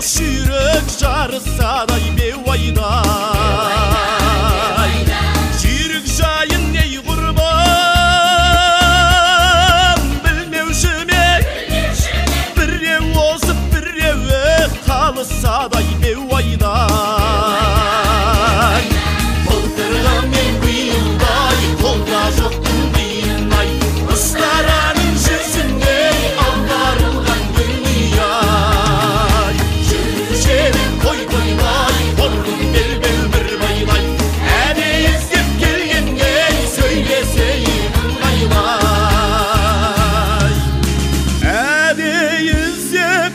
Yürek жарысадай беуайдай Жүйрік жайын ней құрбан Білмеуші ме біреу озып біреуі қалысадай беуайдай Былтырғы мен биылдай қолда жоқтың қиынай Ұстараның жүзінде аударылған дүние-ай Жүрушерін қой қоймай қорқын бел-бел бір байлай Әдей іздеп келгендей сөйлесейін ыңғайлай Әдей іздеп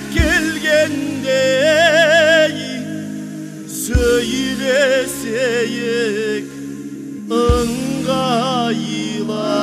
келгендей сөйлесейік ыңғайлай